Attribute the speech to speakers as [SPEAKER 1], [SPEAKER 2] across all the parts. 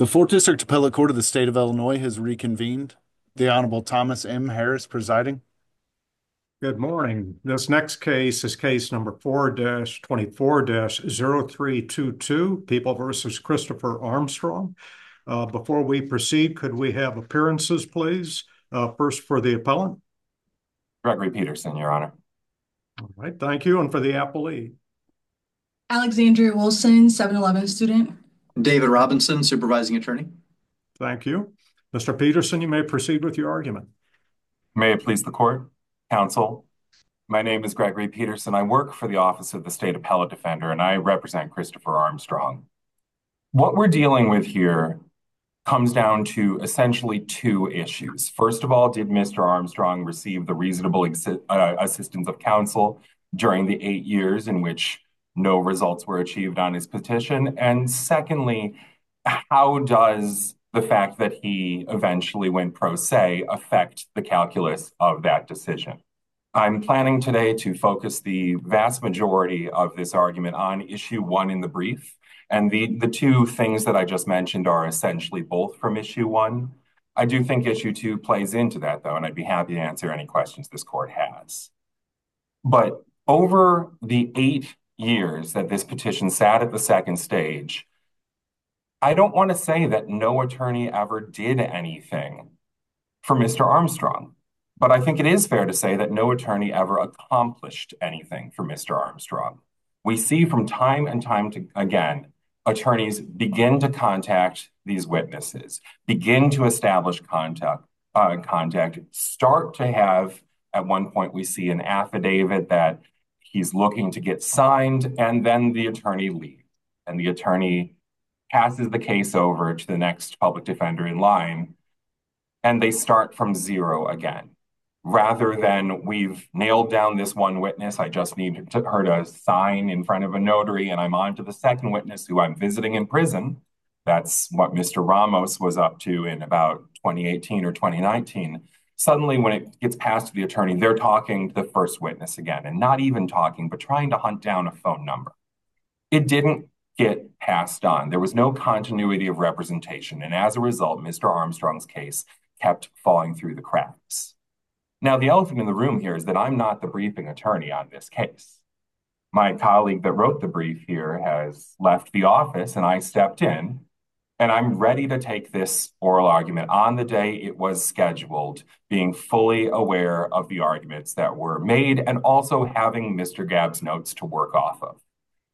[SPEAKER 1] The Fourth District Appellate Court of the State of Illinois has reconvened. The Honorable Thomas M. Harris presiding.
[SPEAKER 2] Good morning. This next case is case number 4-24-0322, People versus Christopher Armstrong. Before we proceed, could we have appearances, please? First for the appellant.
[SPEAKER 3] Gregory Peterson, Your Honor.
[SPEAKER 2] All right, thank you. And for the appellee.
[SPEAKER 4] Alexandria Wilson, 711 student.
[SPEAKER 5] David Robinson, supervising attorney.
[SPEAKER 2] Thank you. Mr. Peterson, you may proceed with your argument.
[SPEAKER 3] May it please the court, counsel. My name is Gregory Peterson. I work for the Office of the State Appellate Defender, and I represent Christopher Armstrong. What we're dealing with here comes down to essentially two issues. First of all, did Mr. Armstrong receive the reasonable assistance of counsel during the 8 years in which no results were achieved on his petition? And secondly, how does the fact that he eventually went pro se affect the calculus of that decision? I'm planning today to focus the vast majority of this argument on issue one in the brief. And the two things that I just mentioned are essentially both from issue one. I do think issue two plays into that, though, and I'd be happy to answer any questions this court has. But over the 8 years that this petition sat at the second stage, I don't want to say that no attorney ever did anything for Mr. Armstrong, but I think it is fair to say that no attorney ever accomplished anything for Mr. Armstrong. We see from time and time again, attorneys begin to contact these witnesses, begin to establish contact, start to have, at one point we see an affidavit that he's looking to get signed, and then the attorney leaves, and the attorney passes the case over to the next public defender in line, and they start from zero again. Rather than we've nailed down this one witness, I just need her to sign in front of a notary, and I'm on to the second witness who I'm visiting in prison. That's what Mr. Ramos was up to in about 2018 or 2019. Suddenly, when it gets past to the attorney, they're talking to the first witness again, and not even talking, but trying to hunt down a phone number. It didn't get passed on. There was no continuity of representation, and as a result, Mr. Armstrong's case kept falling through the cracks. Now, the elephant in the room here is that I'm not the briefing attorney on this case. My colleague that wrote the brief here has left the office, and I stepped in, and I'm ready to take this oral argument on the day it was scheduled, being fully aware of the arguments that were made and also having Mr. Gabb's notes to work off of.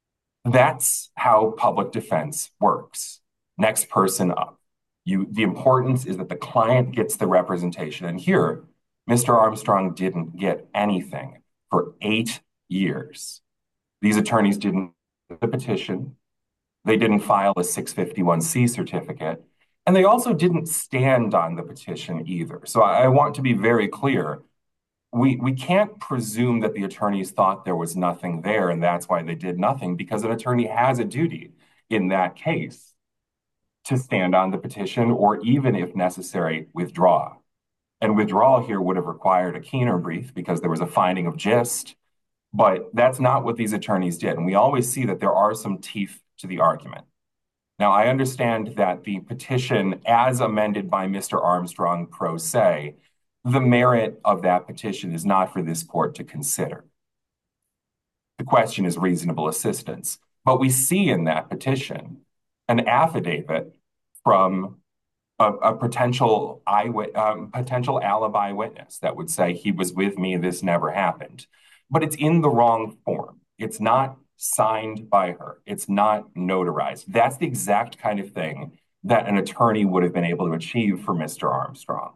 [SPEAKER 3] That's how public defense works. Next person up. The importance is that the client gets the representation, and here, Mr. Armstrong didn't get anything for 8 years. These attorneys didn't get the petition, they didn't file a 651C certificate, and they also didn't stand on the petition either. So I want to be very clear. We can't presume that the attorneys thought there was nothing there and that's why they did nothing, because an attorney has a duty in that case to stand on the petition or even, if necessary, withdraw. And withdrawal here would have required a keener brief because there was a finding of gist, but that's not what these attorneys did. And we always see that there are some teeth to the argument. Now, I understand that the petition, as amended by Mr. Armstrong pro se, the merit of that petition is not for this court to consider. The question is reasonable assistance. But we see in that petition an affidavit from a potential alibi witness that would say he was with me, this never happened. But it's in the wrong form. It's not signed by her. It's not notarized. That's the exact kind of thing that an attorney would have been able to achieve for Mr. Armstrong.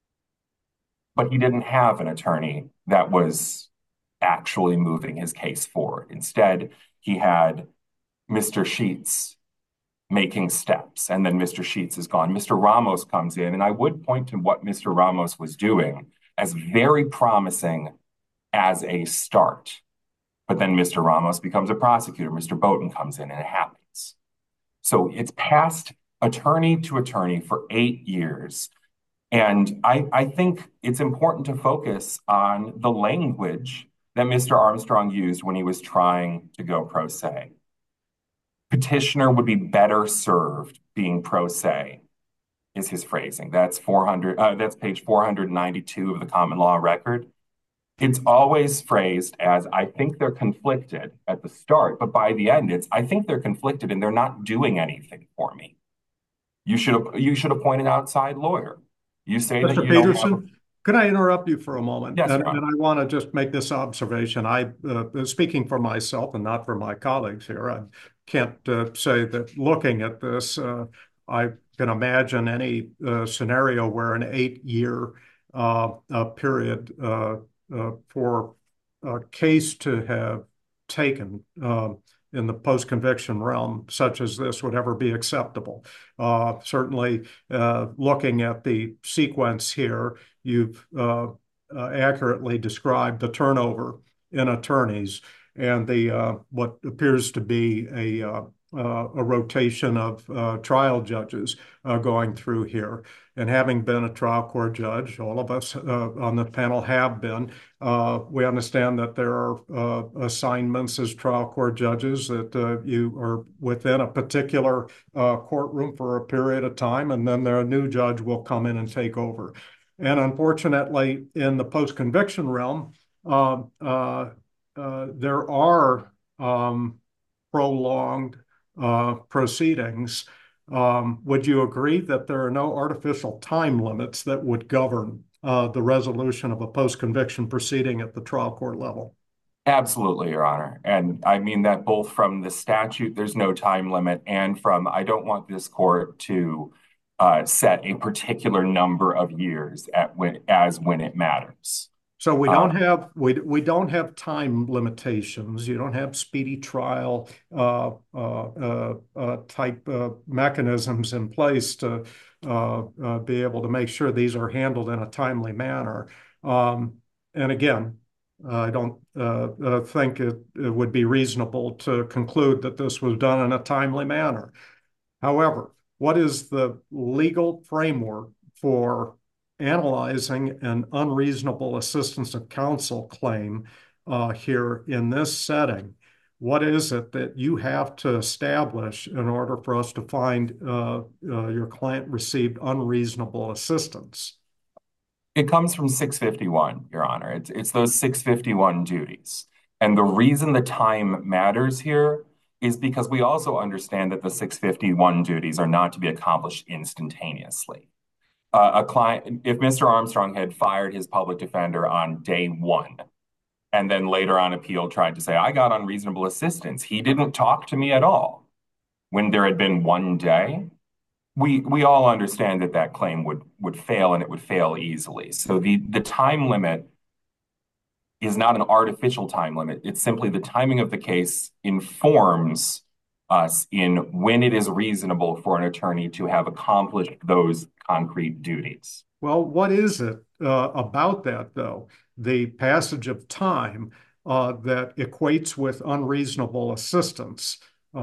[SPEAKER 3] But he didn't have an attorney that was actually moving his case forward. Instead, he had Mr. Sheets making steps, and then Mr. Sheets is gone. Mr. Ramos comes in, and I would point to what Mr. Ramos was doing as very promising as a start. But then Mr. Ramos becomes a prosecutor. Mr. Bowden comes in, and it happens. So it's passed attorney to attorney for 8 years. And I think it's important to focus on the language that Mr. Armstrong used when he was trying to go pro se. petitioner would be better served being pro se, is his phrasing. That's page 492 of the common law record. It's always phrased as, I think they're conflicted at the start, but by the end, it's, I think they're conflicted and they're not doing anything for me. You should appoint an outside lawyer. You say that
[SPEAKER 2] Mr.
[SPEAKER 3] you don't have
[SPEAKER 2] Peterson, could I interrupt you for a moment?
[SPEAKER 3] Yes,
[SPEAKER 2] and,
[SPEAKER 3] Your Honor.
[SPEAKER 2] and I want to just make this observation. Speaking for myself and not for my colleagues here, I can't say that looking at this, I can imagine any scenario where an 8-year period for a case to have taken in the post-conviction realm, such as this, would ever be acceptable. Certainly, looking at the sequence here, you've accurately described the turnover in attorneys and the what appears to be a rotation of trial judges going through here. And having been a trial court judge, all of us on the panel have been, we understand that there are assignments as trial court judges that you are within a particular courtroom for a period of time, and then a new judge will come in and take over. And unfortunately, in the post-conviction realm, there are prolonged proceedings. Would you agree that there are no artificial time limits that would govern the resolution of a post-conviction proceeding at the trial court level?
[SPEAKER 3] Absolutely, Your Honor. And I mean that both from the statute, there's no time limit, and from, I don't want this court to set a particular number of years when it matters.
[SPEAKER 2] So we don't have time limitations. You don't have speedy trial type mechanisms in place to be able to make sure these are handled in a timely manner. And again, I don't think it would be reasonable to conclude that this was done in a timely manner. However, what is the legal framework for analyzing an unreasonable assistance of counsel claim here in this setting? What is it that you have to establish in order for us to find your client received unreasonable assistance?
[SPEAKER 3] It comes from 651, Your Honor. It's those 651 duties. And the reason the time matters here is because we also understand that the 651 duties are not to be accomplished instantaneously. If Mr. Armstrong had fired his public defender on day one, and then later on appeal tried to say, I got unreasonable assistance, he didn't talk to me at all, when there had been one day, we all understand that that claim would fail, and it would fail easily. So the time limit is not an artificial time limit. It's simply the timing of the case informs us in when it is reasonable for an attorney to have accomplished those concrete duties.
[SPEAKER 2] Well, what is it about that, though? The passage of time that equates with unreasonable assistance.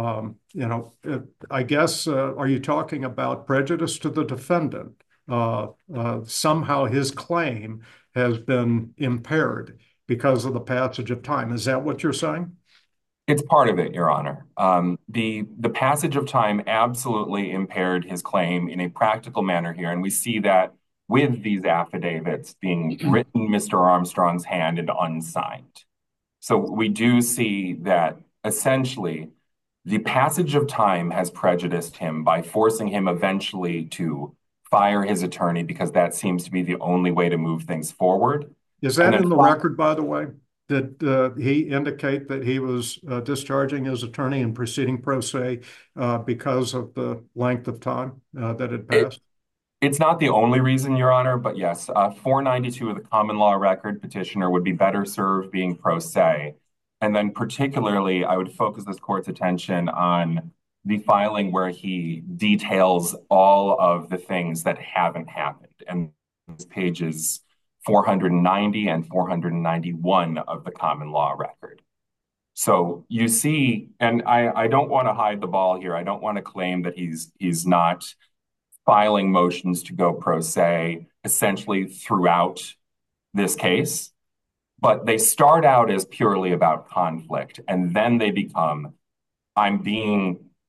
[SPEAKER 2] I guess, are you talking about prejudice to the defendant? Somehow his claim has been impaired because of the passage of time. Is that what you're saying?
[SPEAKER 3] It's part of it, Your Honor. The passage of time absolutely impaired his claim in a practical manner here, and we see that with these affidavits being written in Mr. Armstrong's hand and unsigned. So we do see that essentially the passage of time has prejudiced him by forcing him eventually to fire his attorney, because that seems to be the only way to move things forward.
[SPEAKER 2] Is that in the record, by the way? Did he indicate that he was discharging his attorney and proceeding pro se because of the length of time that had passed?
[SPEAKER 3] It's not the only reason, Your Honor, but yes, 492 of the common law record, petitioner would be better served being pro se. And then particularly, I would focus this court's attention on the filing where he details all of the things that haven't happened. And pages 490 and 491 of the common law record. So you see, and I don't want to hide the ball here. I don't want to claim that he's not filing motions to go pro se essentially throughout this case, but they start out as purely about conflict, and then they become, I'm being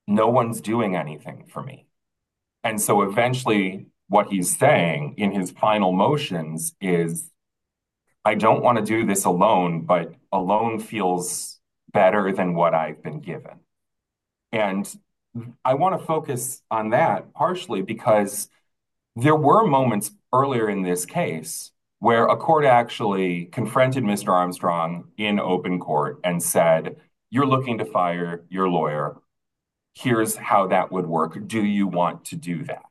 [SPEAKER 3] no one's doing anything for me. And so eventually, what he's saying in his final motions is, I don't want to do this alone, but alone feels better than what I've been given. And I want to focus on that partially because there were moments earlier in this case where a court actually confronted Mr. Armstrong in open court and said, you're looking to fire your lawyer. Here's how that would work. Do you want to do that?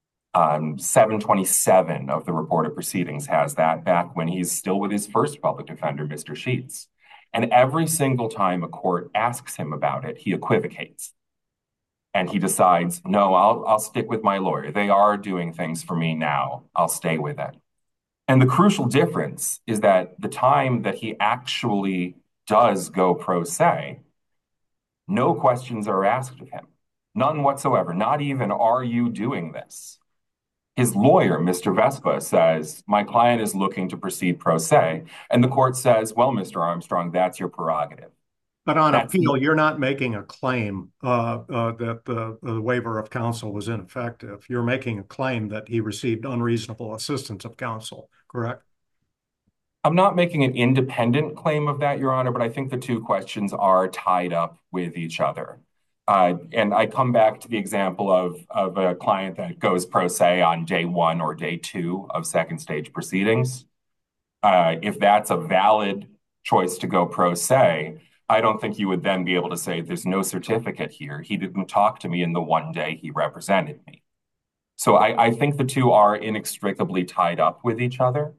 [SPEAKER 3] 727 of the report of proceedings has that, back when he's still with his first public defender, Mr. Sheets. And every single time a court asks him about it, he equivocates. And he decides, no, I'll stick with my lawyer. They are doing things for me now. I'll stay with it. And the crucial difference is that the time that he actually does go pro se, no questions are asked of him. None whatsoever. Not even, are you doing this? His lawyer, Mr. Vespa, says, my client is looking to proceed pro se. And the court says, well, Mr. Armstrong, that's your prerogative.
[SPEAKER 2] But on appeal, you're not making a claim that the waiver of counsel was ineffective. You're making a claim that he received unreasonable assistance of counsel, correct?
[SPEAKER 3] I'm not making an independent claim of that, Your Honor, but I think the two questions are tied up with each other. And I come back to the example of a client that goes pro se on day 1 or day 2 of second stage proceedings. If that's a valid choice to go pro se, I don't think you would then be able to say there's no certificate here. He didn't talk to me in the one day he represented me. So I think the two are inextricably tied up with each other.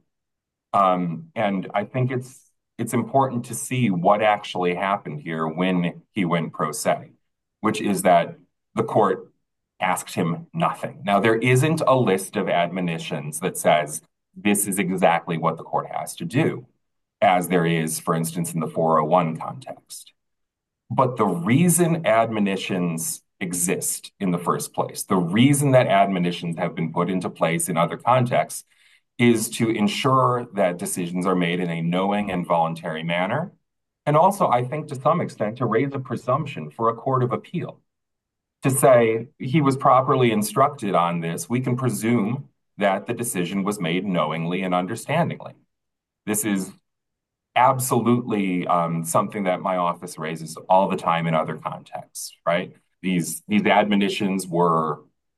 [SPEAKER 3] And I think it's important to see what actually happened here when he went pro se, which is that the court asked him nothing. Now, there isn't a list of admonitions that says this is exactly what the court has to do, as there is, for instance, in the 401 context. But the reason admonitions exist in the first place, the reason that admonitions have been put into place in other contexts, is to ensure that decisions are made in a knowing and voluntary manner. And also, I think to some extent, to raise a presumption for a court of appeal. To say he was properly instructed on this, we can presume that the decision was made knowingly and understandingly. This is absolutely something that my office raises all the time in other contexts, right? These admonitions were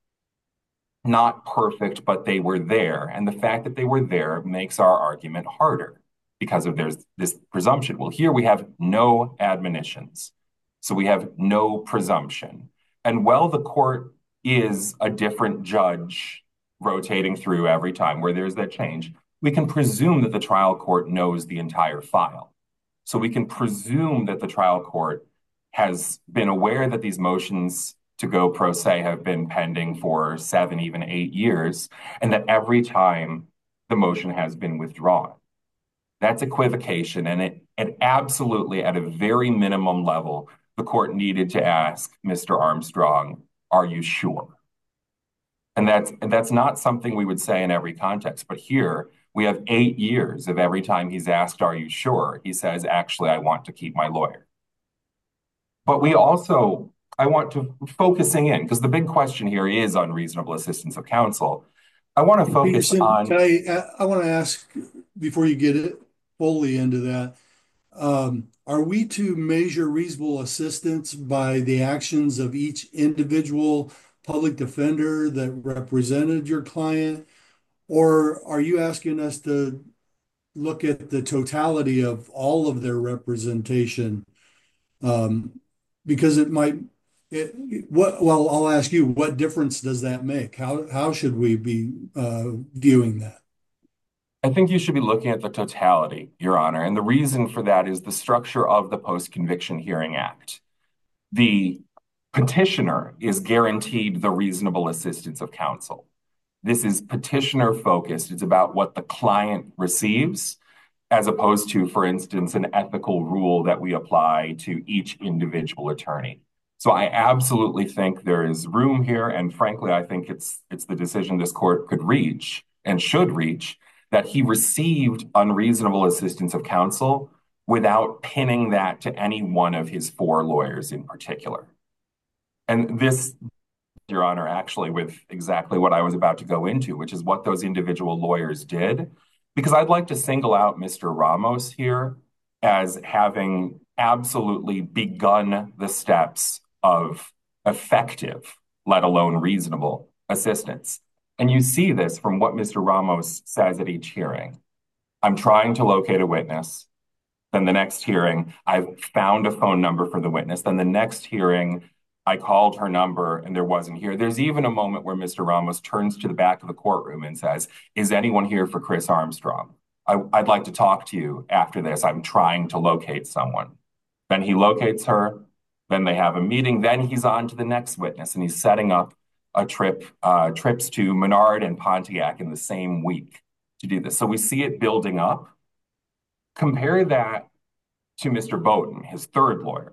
[SPEAKER 3] not perfect, but they were there. And the fact that they were there makes our argument harder because of there's this presumption. Well, here we have no admonitions. So we have no presumption. And while the court is a different judge rotating through every time where there's that change, we can presume that the trial court knows the entire file. So we can presume that the trial court has been aware that these motions to go pro se have been pending for 7, even 8 years, and that every time the motion has been withdrawn. That's equivocation, and it absolutely, at a very minimum level, the court needed to ask Mr. Armstrong, are you sure? And that's not something we would say in every context, but here we have 8 years of every time he's asked, are you sure? He says, actually, I want to keep my lawyer. But we also, I want to focusing in, because the big question here is unreasonable assistance of counsel. I want to focus
[SPEAKER 6] Peterson,
[SPEAKER 3] on.
[SPEAKER 6] I want to ask, before you get it fully into that, are we to measure reasonable assistance by the actions of each individual public defender that represented your client? Or are you asking us to look at the totality of all of their representation? Because well, I'll ask you, what difference does that make? How should we be viewing that?
[SPEAKER 3] I think you should be looking at the totality, Your Honor. And the reason for that is the structure of the Post-Conviction Hearing Act. The petitioner is guaranteed the reasonable assistance of counsel. This is petitioner focused. It's about what the client receives, as opposed to, for instance, an ethical rule that we apply to each individual attorney. So I absolutely think there is room here. And frankly, I think it's the decision this court could reach and should reach, that he received unreasonable assistance of counsel without pinning that to any one of his 4 lawyers in particular. And this, Your Honor, actually with exactly what I was about to go into, which is what those individual lawyers did, because I'd like to single out Mr. Ramos here as having absolutely begun the steps of effective, let alone reasonable, assistance. And you see this from what Mr. Ramos says at each hearing. I'm trying to locate a witness. Then the next hearing, I found a phone number for the witness. Then the next hearing, I called her number and there wasn't here. There's even a moment where Mr. Ramos turns to the back of the courtroom and says, "Is anyone here for Chris Armstrong? I'd like to talk to you after this. I'm trying to locate someone." Then he locates her. Then they have a meeting. Then he's on to the next witness and he's setting up a trips to Menard and Pontiac in the same week to do this. So we see it building up. Compare that to Mr. Boughton, his third lawyer.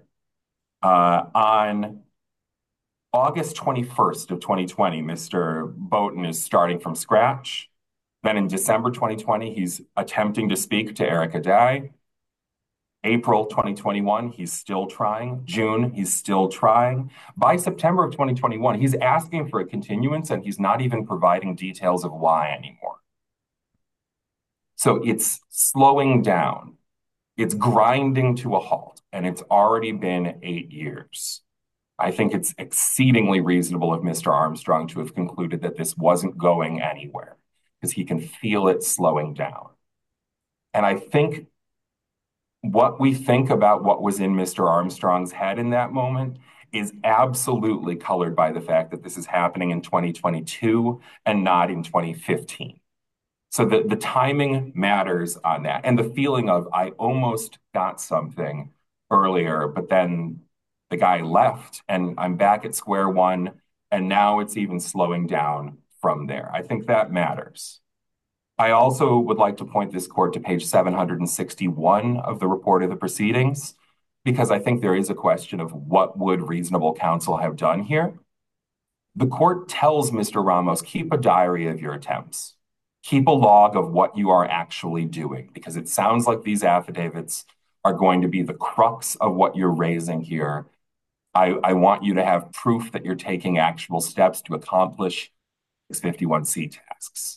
[SPEAKER 3] On August 21st of 2020, Mr. Boughton is starting from scratch. Then in December 2020, he's attempting to speak to Erica Dye. April 2021, he's still trying. June, he's still trying. By September of 2021, he's asking for a continuance and he's not even providing details of why anymore. So it's slowing down. It's grinding to a halt, and it's already been 8 years. I think it's exceedingly reasonable of Mr. Armstrong to have concluded that this wasn't going anywhere because he can feel it slowing down. And I think what we think about what was in Mr. Armstrong's head in that moment is absolutely colored by the fact that this is happening in 2022 and not in 2015. So the timing matters on that. And the feeling of, I almost got something earlier, but then the guy left and I'm back at square one. And now it's even slowing down from there. I think that matters. I also would like to point this court to page 761 of the report of the proceedings, because I think there is a question of what would reasonable counsel have done here. The court tells Mr. Ramos, keep a diary of your attempts. Keep a log of what you are actually doing, because it sounds like these affidavits are going to be the crux of what you're raising here. I want you to have proof that you're taking actual steps to accomplish 651C tasks.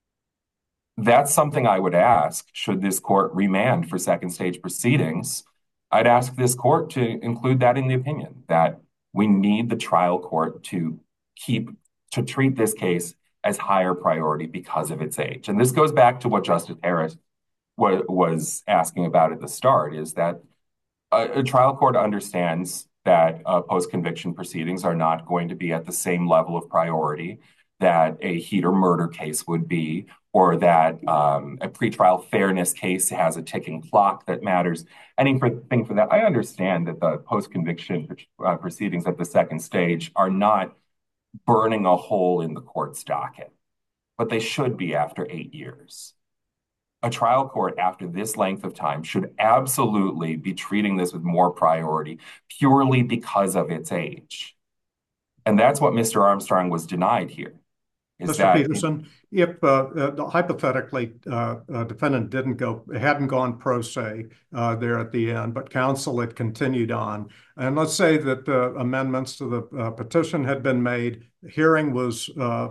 [SPEAKER 3] That's something I would ask, should this court remand for second stage proceedings. I'd ask this court to include that in the opinion, that we need the trial court to treat this case as higher priority because of its age. And this goes back to what Justice Harris was asking about at the start, is that a trial court understands that post-conviction proceedings are not going to be at the same level of priority that a heat or murder case would be, or that a pretrial fairness case has a ticking clock that matters. Anything for that. I understand that the post-conviction proceedings at the second stage are not burning a hole in the court's docket, but they should be after 8 years. A trial court after this length of time should absolutely be treating this with more priority purely because of its age. And that's what Mr. Armstrong was denied here.
[SPEAKER 2] Mr. Peterson, if hypothetically a defendant hadn't gone pro se there at the end, but counsel had continued on, and let's say that amendments to the petition had been made, hearing was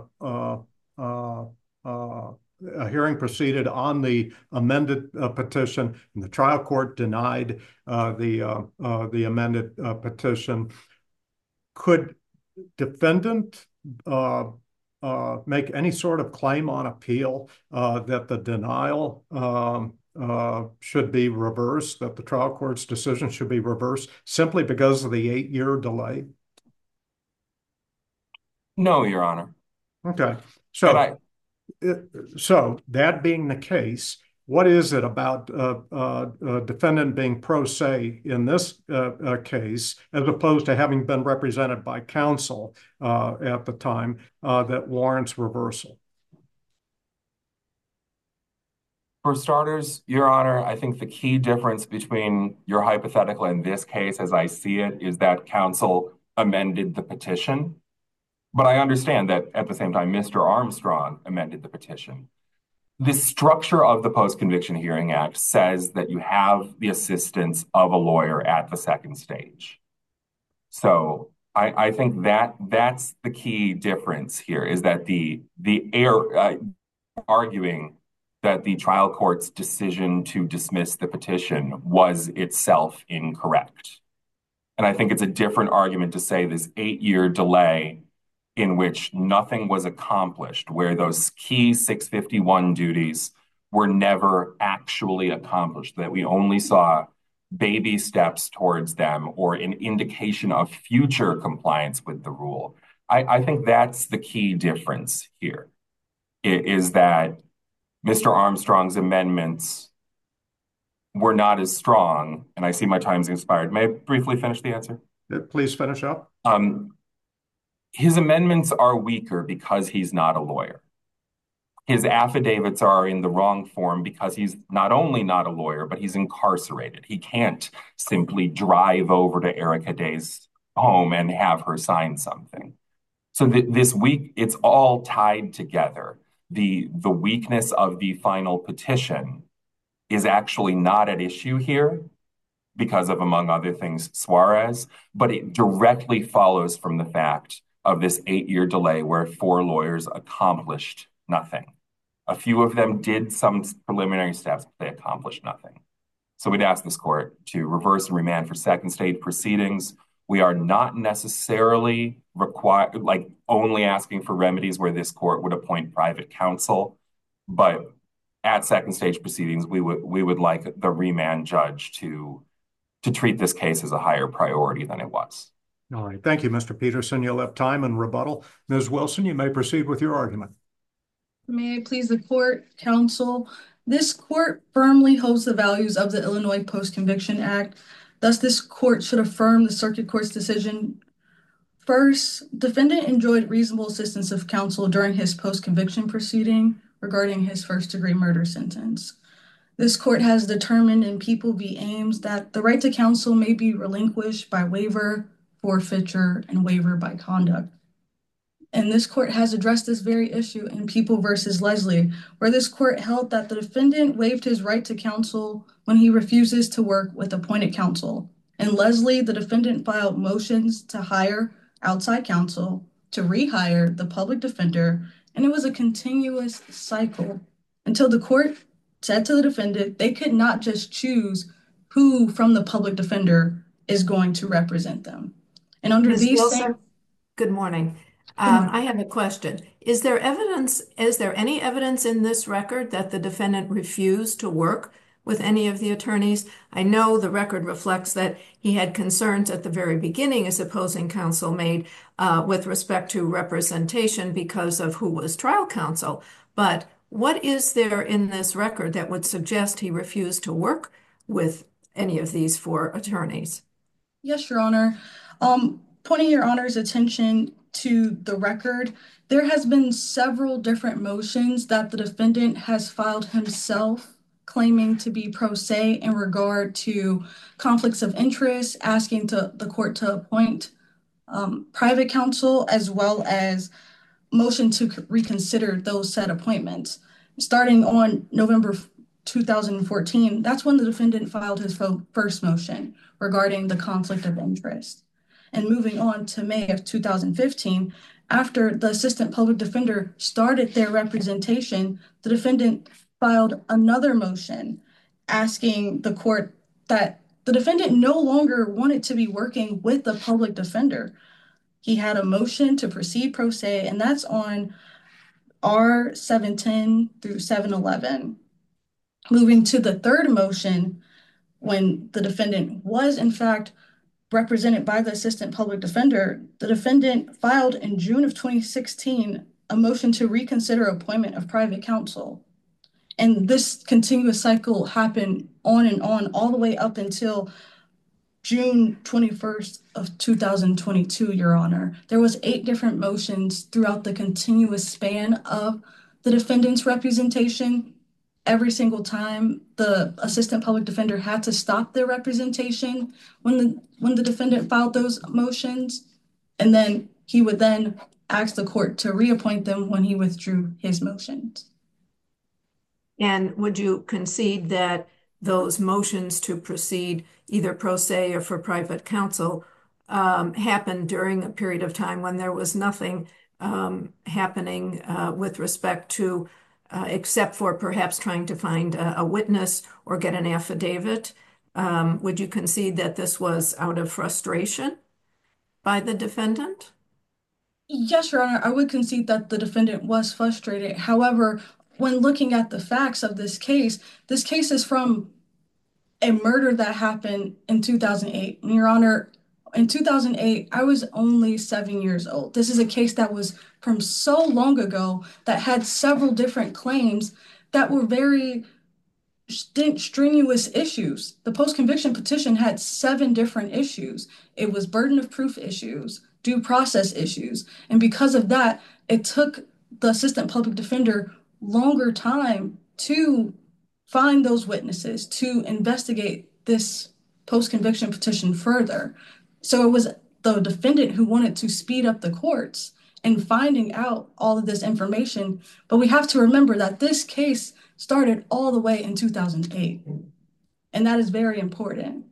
[SPEAKER 2] a hearing proceeded on the amended petition, and the trial court denied the amended petition. Could defendant make any sort of claim on appeal that the denial should be reversed, that the trial court's decision should be reversed simply because of the 8-year delay?
[SPEAKER 3] No, Your Honor.
[SPEAKER 2] Okay. So that being the case, what is it about a defendant being pro se in this case, as opposed to having been represented by counsel at the time, that warrants reversal?
[SPEAKER 3] For starters, Your Honor, I think the key difference between your hypothetical and this case, as I see it, is that counsel amended the petition. But I understand that at the same time, Mr. Armstrong amended the petition. The structure of the Post-Conviction Hearing Act says that you have the assistance of a lawyer at the second stage. So I think that's the key difference here is that the air arguing that the trial court's decision to dismiss the petition was itself incorrect. And I think it's a different argument to say this 8-year delay in which nothing was accomplished, where those key 651 duties were never actually accomplished, that we only saw baby steps towards them or an indication of future compliance with the rule. I think that's the key difference here, is that Mr. Armstrong's amendments were not as strong. And I see my time's expired. May I briefly finish the answer?
[SPEAKER 2] Please finish up.
[SPEAKER 3] His amendments are weaker because he's not a lawyer. His affidavits are in the wrong form because he's not only not a lawyer, but he's incarcerated. He can't simply drive over to Erica Day's home and have her sign something. So this week, it's all tied together. The weakness of the final petition is actually not at issue here because of, among other things, Suarez, but it directly follows from the fact of this 8-year delay where 4 lawyers accomplished nothing. A few of them did some preliminary steps, but they accomplished nothing. So we'd ask this court to reverse and remand for second stage proceedings. We are not necessarily only asking for remedies where this court would appoint private counsel, but at second stage proceedings, we would like the remand judge to treat this case as a higher priority than it was.
[SPEAKER 2] All right. Thank you, Mr. Peterson. You'll have time in rebuttal. Ms. Wilson, you may proceed with your argument.
[SPEAKER 4] May I please the court, counsel? This court firmly holds the values of the Illinois Post-Conviction Act. Thus, this court should affirm the circuit court's decision. First, defendant enjoyed reasonable assistance of counsel during his post-conviction proceeding regarding his first-degree murder sentence. This court has determined in People v. Ames that the right to counsel may be relinquished by waiver, forfeiture, and waiver by conduct. And this court has addressed this very issue in People v. Leslie, where this court held that the defendant waived his right to counsel when he refuses to work with appointed counsel. In Leslie, the defendant filed motions to hire outside counsel, to rehire the public defender, and it was a continuous cycle until the court said to the defendant they could not just choose who from the public defender is going to represent them. And under
[SPEAKER 7] Ms.
[SPEAKER 4] these
[SPEAKER 7] Wilson, good morning. I have a question. Is there any evidence in this record that the defendant refused to work with any of the attorneys? I know the record reflects that he had concerns at the very beginning, as opposing counsel made, with respect to representation because of who was trial counsel. But what is there in this record that would suggest he refused to work with any of these 4 attorneys?
[SPEAKER 4] Yes, Your Honor. Pointing Your Honor's attention to the record, there has been several different motions that the defendant has filed himself claiming to be pro se in regard to conflicts of interest, asking the court to appoint private counsel, as well as motion to reconsider those said appointments. Starting on November 2014, that's when the defendant filed his first motion regarding the conflict of interest. And moving on to May of 2015, after the assistant public defender started their representation, the defendant filed another motion asking the court that the defendant no longer wanted to be working with the public defender. He had a motion to proceed pro se, and that's on R710 through 711. Moving to the third motion, when the defendant was in fact represented by the assistant public defender, the defendant filed in June of 2016 a motion to reconsider appointment of private counsel. And this continuous cycle happened on and on all the way up until June 21st of 2022, Your Honor. There was 8 different motions throughout the continuous span of the defendant's representation. Every single time the assistant public defender had to stop their representation when the defendant filed those motions, and then he would then ask the court to reappoint them when he withdrew his motions.
[SPEAKER 7] And would you concede that those motions to proceed either pro se or for private counsel happened during a period of time when there was nothing happening with respect to, except for perhaps trying to find a witness or get an affidavit. Would you concede that this was out of frustration by the defendant?
[SPEAKER 4] Yes, Your Honor, I would concede that the defendant was frustrated. However, when looking at the facts of this case is from a murder that happened in 2008. And Your Honor, in 2008, I was only 7 years old. This is a case that was from so long ago that had several different claims that were very strenuous issues. The post-conviction petition had 7 different issues. It was burden of proof issues, due process issues. And because of that, it took the assistant public defender longer time to find those witnesses, to investigate this post-conviction petition further. So it was the defendant who wanted to speed up the courts in finding out all of this information. But we have to remember that this case started all the way in 2008. And that is very important.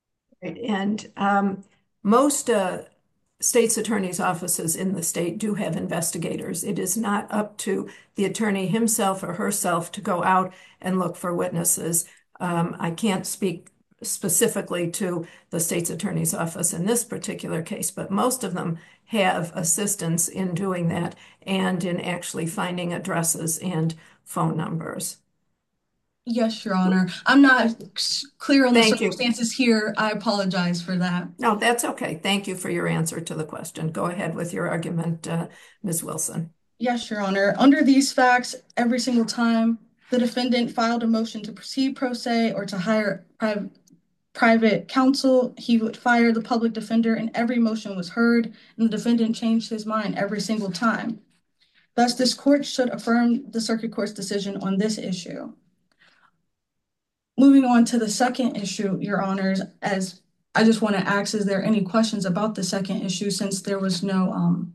[SPEAKER 7] And most state's attorney's offices in the state do have investigators. It is not up to the attorney himself or herself to go out and look for witnesses. I can't speak specifically to the state's attorney's office in this particular case, but most of them have assistance in doing that and in actually finding addresses and phone numbers.
[SPEAKER 4] Yes, Your Honor. I'm not clear on the
[SPEAKER 7] Thank you.
[SPEAKER 4] circumstances here. I apologize for that.
[SPEAKER 7] No, that's okay. Thank you for your answer to the question. Go ahead with your argument, Ms. Wilson.
[SPEAKER 4] Yes, Your Honor. Under these facts, every single time the defendant filed a motion to proceed pro se or to hire private counsel, he would fire the public defender, and every motion was heard, and the defendant changed his mind every single time. Thus, this court should affirm the circuit court's decision on this issue. Moving on to the second issue, Your Honors, as I just want to ask, is there any questions about the second issue since there was no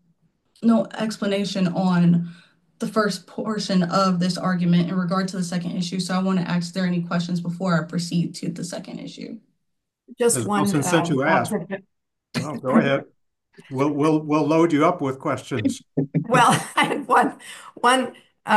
[SPEAKER 4] explanation on the first portion of this argument in regard to the second issue? So I want to ask, are there any questions before I proceed to the second issue?
[SPEAKER 7] Just
[SPEAKER 2] Ms.
[SPEAKER 7] one.
[SPEAKER 2] Wilson, since you asked, go ahead. We'll load you up with questions.
[SPEAKER 7] Well, I had one.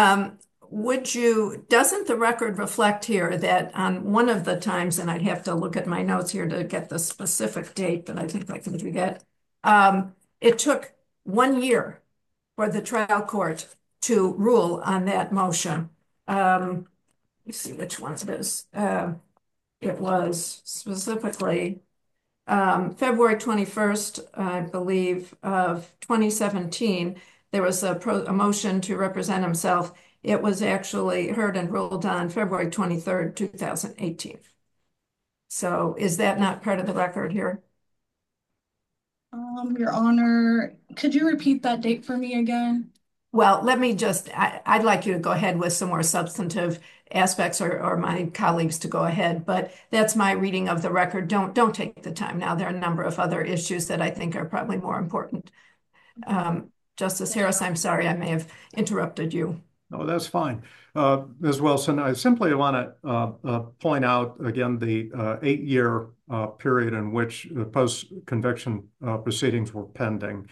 [SPEAKER 7] Doesn't the record reflect here that on one of the times, and I'd have to look at my notes here to get the specific date, but I think I can forget, it took 1 year for the trial court to rule on that motion. Let's see which ones it is. It was specifically February 21st, I believe, of 2017. There was a motion to represent himself. It was actually heard and ruled on February 23rd, 2018. So is that not part of the record here?
[SPEAKER 4] Your Honor, could you repeat that date for me again?
[SPEAKER 7] Well, I'd like you to go ahead with some more substantive aspects or my colleagues to go ahead, but that's my reading of the record. Don't take the time now. There are a number of other issues that I think are probably more important. Justice Harris, I'm sorry, I may have interrupted you.
[SPEAKER 2] No, that's fine. Ms. Wilson, I simply want to point out again the 8-year period in which the post-conviction proceedings were pending.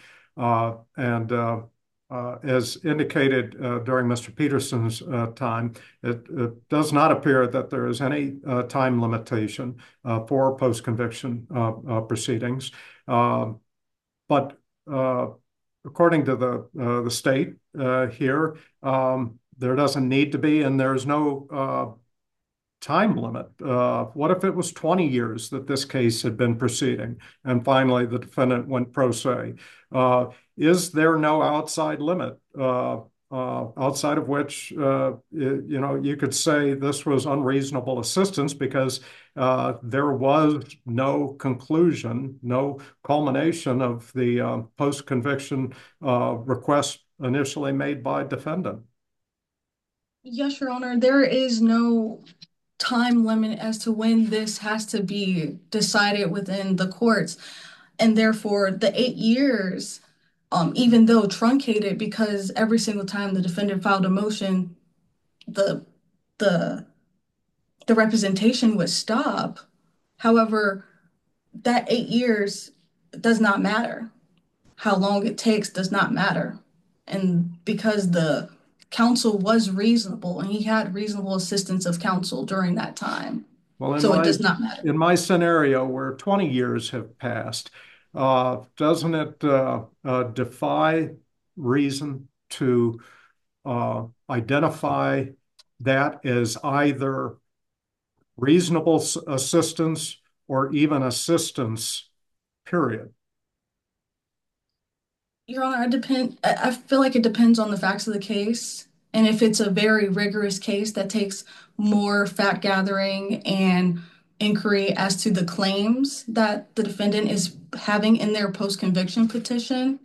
[SPEAKER 2] As indicated during Mr. Peterson's time, it does not appear that there is any time limitation for post-conviction proceedings. But according to the state here, there doesn't need to be, and there's no time limit. What if it was 20 years that this case had been proceeding, and finally the defendant went pro se? Is there no outside limit outside of which you could say this was unreasonable assistance because there was no conclusion, no culmination of the post-conviction request initially made by defendant?
[SPEAKER 4] Yes, Your Honor, there is no time limit as to when this has to be decided within the courts. And therefore, the 8 years, even though truncated, because every single time the defendant filed a motion, the representation would stop. However, that 8 years does not matter. How long it takes does not matter. And because the counsel was reasonable and he had reasonable assistance of counsel during that time.
[SPEAKER 2] Well,
[SPEAKER 4] So it does not matter.
[SPEAKER 2] in my scenario where 20 years have passed, doesn't it defy reason to identify that as either reasonable assistance or even assistance, period?
[SPEAKER 4] Your Honor, I feel like it depends on the facts of the case. And if it's a very rigorous case that takes more fact gathering and inquiry as to the claims that the defendant is having in their post-conviction petition,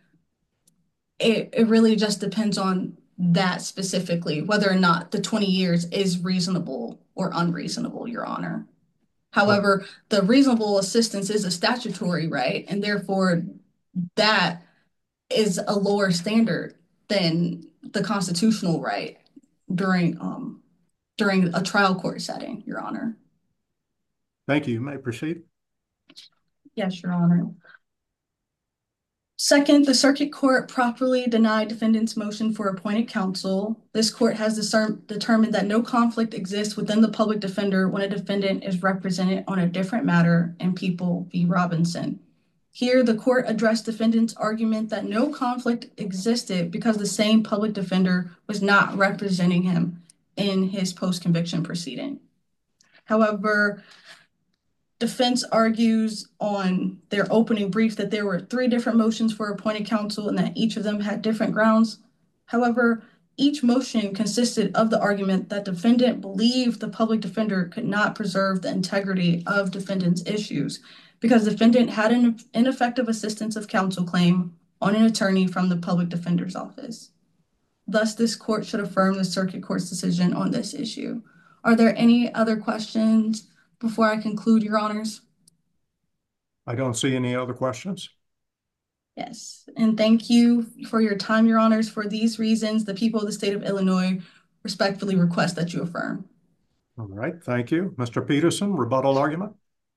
[SPEAKER 4] it really just depends on that specifically, whether or not the 20 years is reasonable or unreasonable, Your Honor. However, the reasonable assistance is a statutory right, and therefore that is a lower standard than the constitutional right during a trial court setting, Your Honor.
[SPEAKER 2] Thank you. You may proceed.
[SPEAKER 4] Yes, Your Honor. Second, the circuit court properly denied defendant's motion for appointed counsel. This court has determined that no conflict exists within the public defender when a defendant is represented on a different matter in People v. Robinson. Here, the court addressed defendant's argument that no conflict existed because the same public defender was not representing him in his post-conviction proceeding. However, defense argues on their opening brief that there were 3 different motions for appointed counsel and that each of them had different grounds. However, each motion consisted of the argument that defendant believed the public defender could not preserve the integrity of defendant's issues because defendant had an ineffective assistance of counsel claim on an attorney from the public defender's office. Thus, this court should affirm the circuit court's decision on this issue. Are there any other questions before I conclude, Your Honors?
[SPEAKER 2] I don't see any other questions.
[SPEAKER 4] Yes, and thank you for your time, Your Honors. For these reasons, the people of the state of Illinois respectfully request that you affirm.
[SPEAKER 2] All right, thank you. Mr. Peterson, rebuttal argument?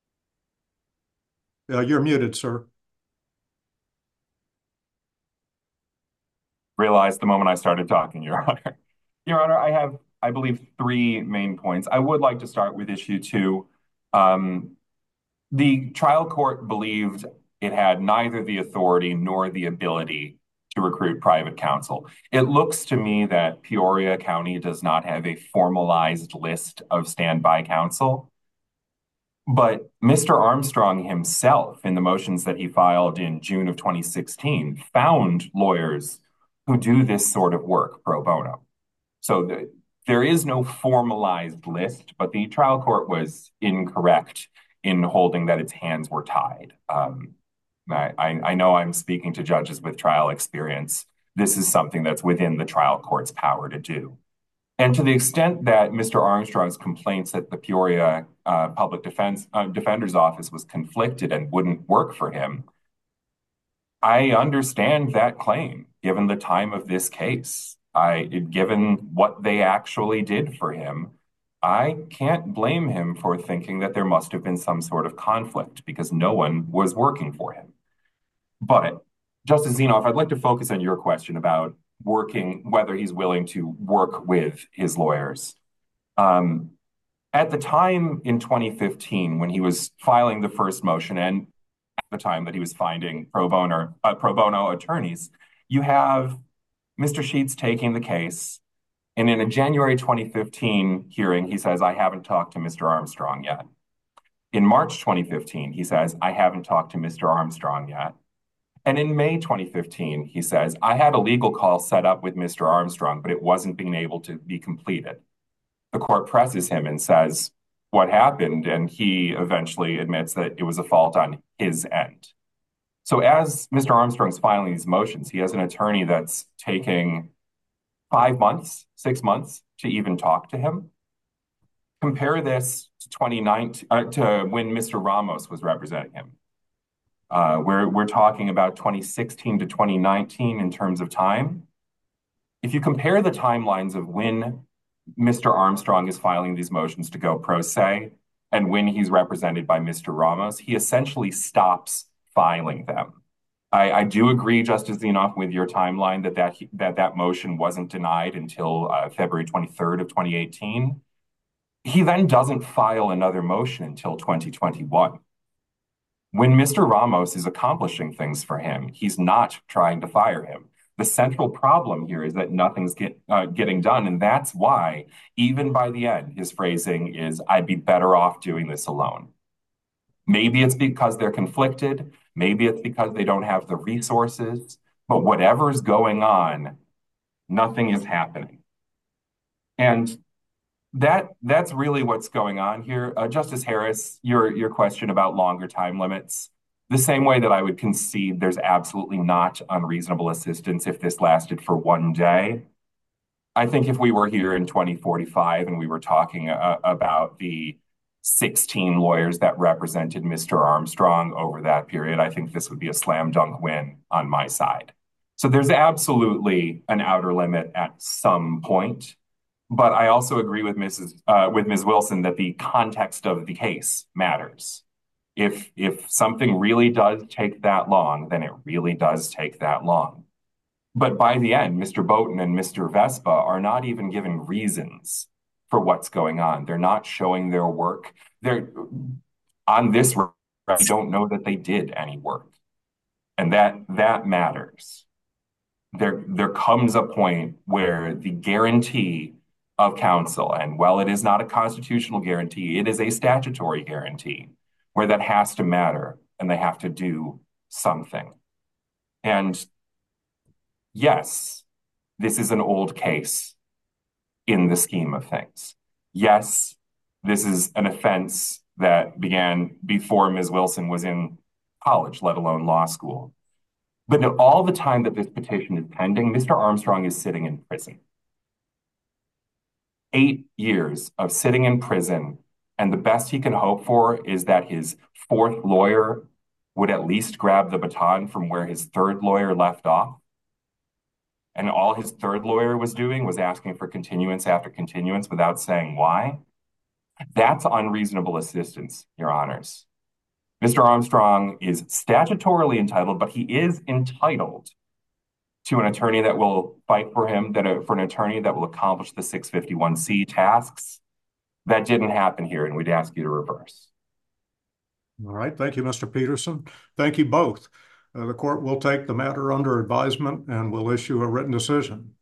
[SPEAKER 2] You're muted, sir.
[SPEAKER 3] Realized the moment I started talking, Your Honor. Your Honor, I have, I believe, 3 main points. I would like to start with issue 2. The trial court believed it had neither the authority nor the ability to recruit private counsel. It looks to me that Peoria County does not have a formalized list of standby counsel. But Mr. Armstrong himself, in the motions that he filed in June of 2016, found lawyers who do this sort of work pro bono. So there is no formalized list, but the trial court was incorrect in holding that its hands were tied. I know I'm speaking to judges with trial experience. This is something that's within the trial court's power to do. And to the extent that Mr. Armstrong's complaints that the Peoria Public Defender's Office was conflicted and wouldn't work for him, I understand that claim, given the time of this case. Given what they actually did for him, I can't blame him for thinking that there must have been some sort of conflict because no one was working for him. But Justice Zinoff, I'd like to focus on your question about whether he's willing to work with his lawyers. At the time in 2015, when he was filing the first motion, and at the time that he was finding pro bono attorneys, you have Mr. Sheets taking the case. And in a January 2015 hearing, he says, I haven't talked to Mr. Armstrong yet. In March 2015, he says, I haven't talked to Mr. Armstrong yet. And in May 2015, he says, I had a legal call set up with Mr. Armstrong, but it wasn't being able to be completed. The court presses him and says what happened, and he eventually admits that it was a fault on his end. So as Mr. Armstrong's filing these motions, he has an attorney that's taking 5 months, 6 months to even talk to him. Compare this to 2019, to when Mr. Ramos was representing him. We're talking about 2016 to 2019 in terms of time. If you compare the timelines of when Mr. Armstrong is filing these motions to go pro se and when he's represented by Mr. Ramos, he essentially stops filing them. I do agree, Justice Zinoff, with your timeline that motion wasn't denied until February 23rd of 2018. He then doesn't file another motion until 2021. When Mr. Ramos is accomplishing things for him, he's not trying to fire him. The central problem here is that nothing's getting done, and that's why, even by the end, his phrasing is, "I'd be better off doing this alone." Maybe it's because they're conflicted. Maybe it's because they don't have the resources. But whatever's going on, nothing is happening. And that's really what's going on here. Justice Harris, your question about longer time limits, the same way that I would concede there's absolutely not unreasonable assistance if this lasted for one day. I think if we were here in 2045 and we were talking about the 16 lawyers that represented Mr. Armstrong over that period, I think this would be a slam dunk win on my side. So there's absolutely an outer limit at some point. But I also agree with Ms. Wilson that the context of the case matters. If something really does take that long, then it really does take that long. But by the end, Mr. Boaton and Mr. Vespa are not even given reasons for what's going on. They're not showing their work. They're on this record, we don't know that they did any work. And that matters. There comes a point where the guarantee of counsel, and while it is not a constitutional guarantee, it is a statutory guarantee, where that has to matter and they have to do something. And yes, this is an old case in the scheme of things. Yes, this is an offense that began before Ms. Wilson was in college, let alone law school. But all the time that this petition is pending, Mr. Armstrong is sitting in prison. 8 years of sitting in prison, and the best he can hope for is that his fourth lawyer would at least grab the baton from where his third lawyer left off. And all his third lawyer was doing was asking for continuance after continuance without saying why. That's unreasonable assistance, Your Honors. Mr. Armstrong is statutorily entitled, but he is entitled to an attorney that will fight for him, for an attorney that will accomplish the 651C tasks. That didn't happen here, and we'd ask you to reverse.
[SPEAKER 2] All right. Thank you, Mr. Peterson. Thank you both. The court will take the matter under advisement and will issue a written decision.